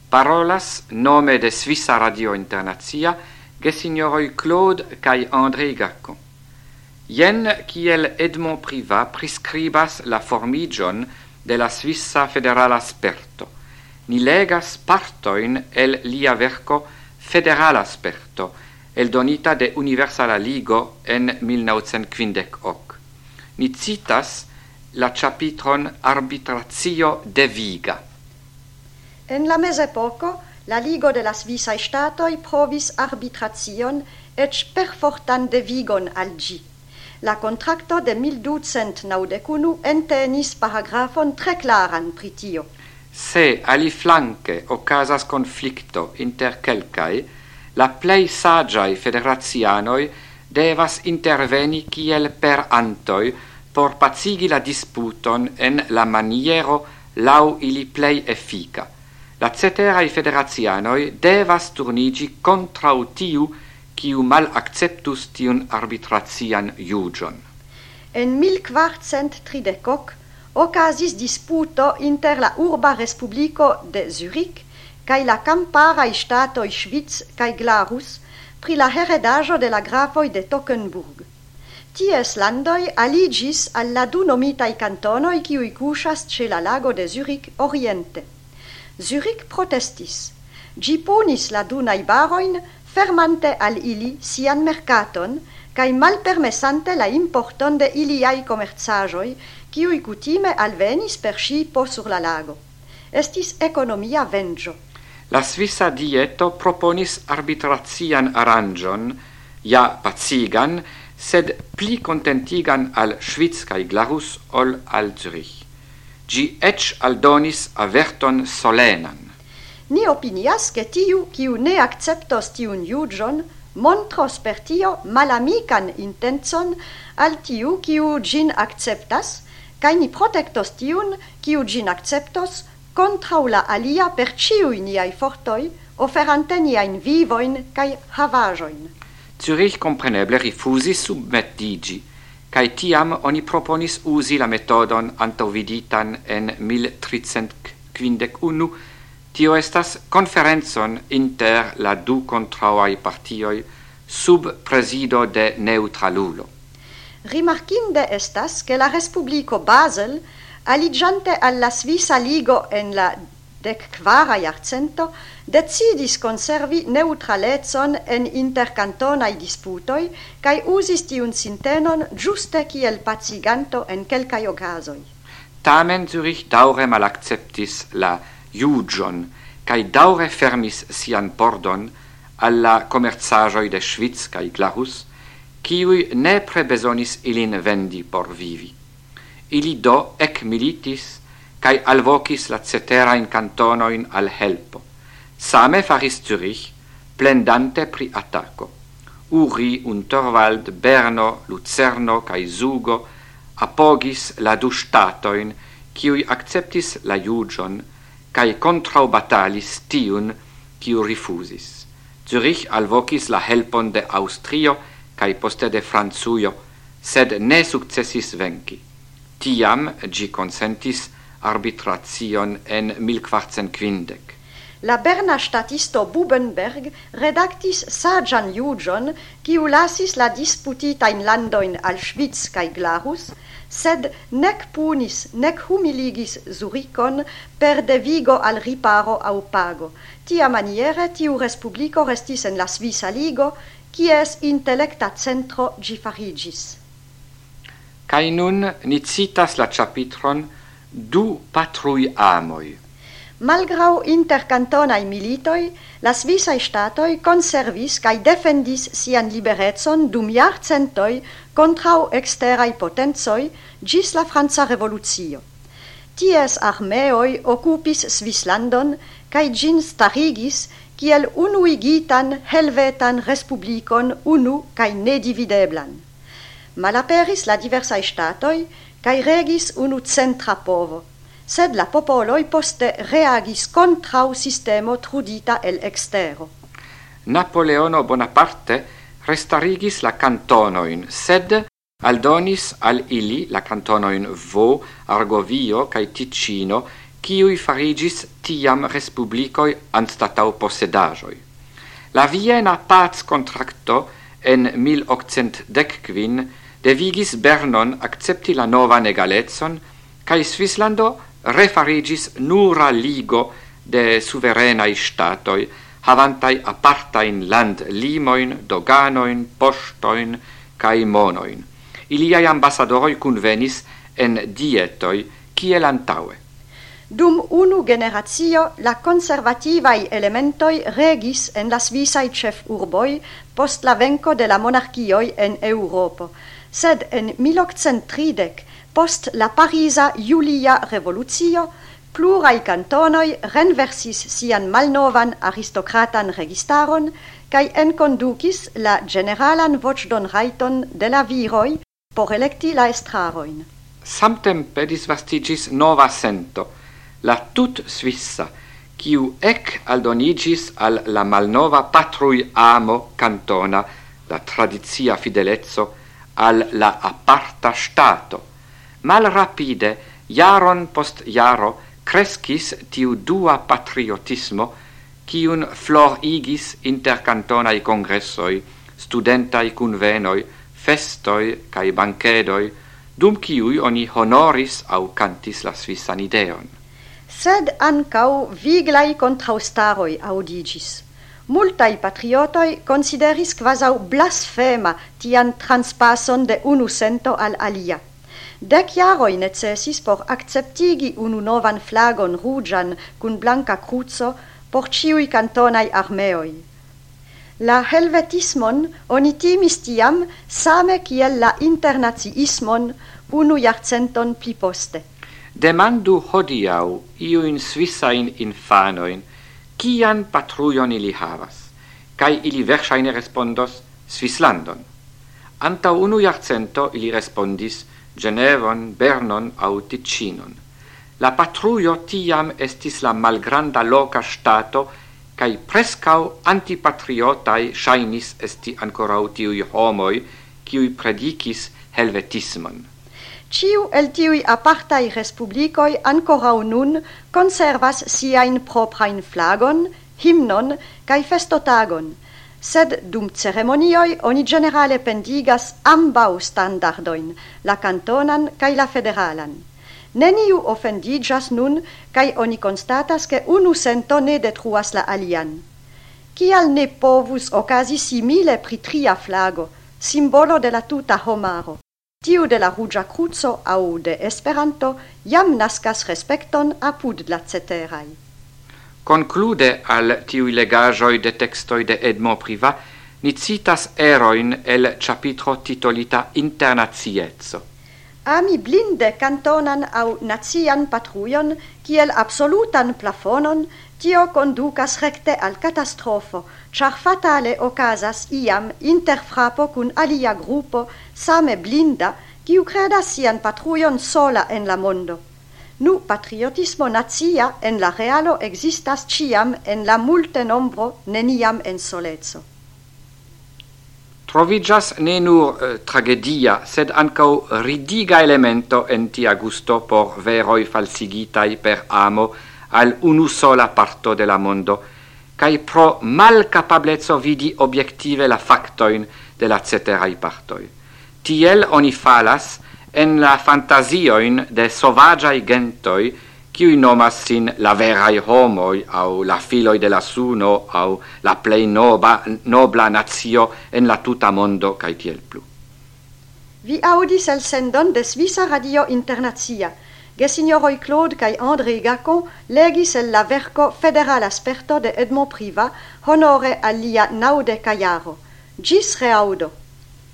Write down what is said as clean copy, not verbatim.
Parolas nome de Svissa Radio Internazia gesignoroi Claude kai André Gacon. Jen kiel Edmond Privat prescribas la formigion de la Svissa Federala Sperto. Ni legas partoin el lia verco Federala Sperto, eldonita de Universala Ligo en 1958. Ni citas la chapitron Arbitratio deviga. En la mezepoco, la Ligo de la Svissae Statoi provis arbitration ec perfortan devigon al gi. La contracto de 1291 entenis paragrafon tre claran pri tio. Se aliflanque ocasas conflicto inter quelcae, la plei sagiae federazianoi devas interveni kiel per antoi por pacigi la disputon en la maniero lau ili plei effica. La ceterae federazianoi devas turnigi contrau tiu quiu mal acceptus tiun arbitrazian iugion. En 1430 ocasis disputo inter la urba respublico de Zurich cae la camparae statoi Schwyz cae Glarus pri la heredajo de la grafoi de Tockenburg. Ties landoi aligis al la du nomitai cantonoi quiui cuchas ce la lago de Zurich oriente. Zurich protestis. Gi punis la du naibaroin fermante al ili sian mercaton cae malpermessante la importon de iliai commerciajoi quiui cutime alvenis per scipo sur la lago. Estis economia vengio. La Svissa Dieto proponis arbitrazian arangion, ja pacigan, sed pli contentigan al Schwyz cae Glarus ol al Zurich. Gi ec aldonis averton solenan. Ni opinias che tiu quiu ne acceptos tiun iugion montros per tio malamican intenzon al tiu quiu gin acceptas, cae ni protectos tiun quiu gin acceptos contrau la alia per ciui niai fortoi, oferante niain vivoin cae havajoin. Zurich compreneble rifusis submettigi, cae tiam oni proponis usi la metodon antoviditan en 1351. Tio estas conferenzon inter la du contrauai partioi sub presido de neutralulo. Rimarkinde estas che la Respublico Basel, aligiante alla Svissa Ligo en la 14 jarcento, decidis conservi neutraletson en intercantonai disputoi, cae usis tiun sintenon giuste kiel paciganto en quelcae ocasoi. Tamen Zurich daure malacceptis la iugion, cae daure fermis sian pordon alla commerciagioi de Schwyz cae Glarus, quiui nepre besonis ilin vendi por vivi. Ili do ec militis, cae alvocis la ceterain cantonoin al helpo. Same faris Zurich, plendante pri attacco. Uri, Unterwald, Berno, Lucerno cae Zugo apogis la du statoin, quiui acceptis la iugion, cae contraubatalis tiun, quiu rifusis. Zurich alvocis la helpon de Austrio, cae poste de Franzuio, sed ne successis venci. Tiam gi consentis arbitration en 1450. La berna statisto Bubenberg redactis sagian iugion quiu lasis la disputitain landoin al Schwyz cae Glarus, sed nec punis nec humiligis Zurichon per devigo al riparo au pago. Tia maniere tiu respublico restis en la Svissa Ligo, quies intellecta centro gi farigis. Cae nun ni citas la chapitron Du patrui amoi. Malgrau intercantonai militoi, la Svissae statoi conservis cae defendis sian liberetson dum jarcentoi contrau exterai potenzoi gis la Franza Revolutio. Ties armeoi occupis Swisslandon cae gin starigis kiel unuigitan helvetan respublicon unu cae nedivideblan. Malaperis la diversae statoi cae regis unu centra povo, sed la popoloi poste reagis contrau sistemo trudita el extero. Napoleono Bonaparte restarigis la cantonoin, sed aldonis al ili la cantonoin Vaud, Argovio cae Ticino, quiui farigis tiam respublicoi anstatau possedajoi. La Viena Paz Contracto en 1815 devigis Bernon accepti la novan egaletson, cae Svislando refarigis nura ligo de suverenai statoi, havantai apartain land limoin, doganoin, postoin, cae monoin. Iliai ambassadoroi convenis en dietoi, kiel antaue. Dum unu generatio la conservativai elementoi regis en la Svisai chef urboi post la venco de la monarchioi en Europo, sed en 1830 post la Parisa Julia Revolutio plurai cantonoi renversis sian malnovan aristocratan registaron cae enconducis la generalan vocdon raiton de la viroi por electi la estraroin. Samtempe disvastigis nova sento, la tut Svissa, quiu ec aldonigis al la malnova patrui amo cantona, la tradizia fidelezzo, al la aparta stato. Mal rapide, jaron post jaro, crescis tiu dua patriotismo, quiun florigis inter cantonai congressoi, studentai convenoi, festoi cae banquedoi, dum quiui oni honoris au cantis la Svissan ideon. Sed ancau viglai contraustaroi audigis. Multai patriotoi consideris quasau blasfema tian transpason de unu sento al alia. 10 jaroi necessis por acceptigi unu novan flagon rugian cun blanca cruzo por ciui cantonai armeoi. La helvetismon oni timis tiam same kiel la internaziismon unu jarcenton pli poste. Demandu hodiau iuin Svissain infanoin, cian patruion ili havas, cae ili versaine respondos Svislandon. Anta unu jarcento ili respondis Genevon, Bernon au Ticinon. La patruio tiam estis la malgranda loca stato, cae prescau antipatriotai shainis esti ancorau tiui homoi, quiui predicis helvetismon. Ciu el tiui apartai respublicoi ancorau nun conservas siain proprain flagon, himnon, cae festotagon, sed dum ceremonioi oni generale pendigas ambau standardoin, la cantonan cae la federalan. Neniu offendigas nun, cae oni constatas che unu sento ne detruas la alian. Cial ne povus ocasi simile pri tria flago, simbolo de la tuta homaro? Tiu de la rugia cruzo au de Esperanto jam nascas respecton apud la ceterai. Conclude al tiui legajoi de textoi de Edmond Privat, ni citas eroin el capitro titolita Internaziezzo. Ami blinde cantonan au nazian patruion, kiel absolutan plafonon, tio conducas recte al catastrofo, char fatale ocasas iam interfrapo cun alia gruppo same blinda, kiu credas sian patruion sola en la mondo. Nu patriotismo nazia en la realo existas ciam en la multe nombro, neniam en solezo. Trovigas ne nur tragedia, sed ancau ridiga elemento en tia gusto por veroi falsigitai per amo al unu sola parto de la mondo, cae pro mal capablezzo vidi obiective la factoin de la ceterai partoi. Tiel oni falas en la fantasioin de sovagiai gentoi, kiui nomas sin la verai homoi, au la filoi de la suno, au la plei nobla nazio en la tuta mondo, cae tiel plu. Vi audis el sendon de Svisa Radio Internazia. Gesignoroi Claude cae André Gacon legis el la verco Federal Asperto de Edmond Privat honore al lia 90 jaro. Gis reaudo.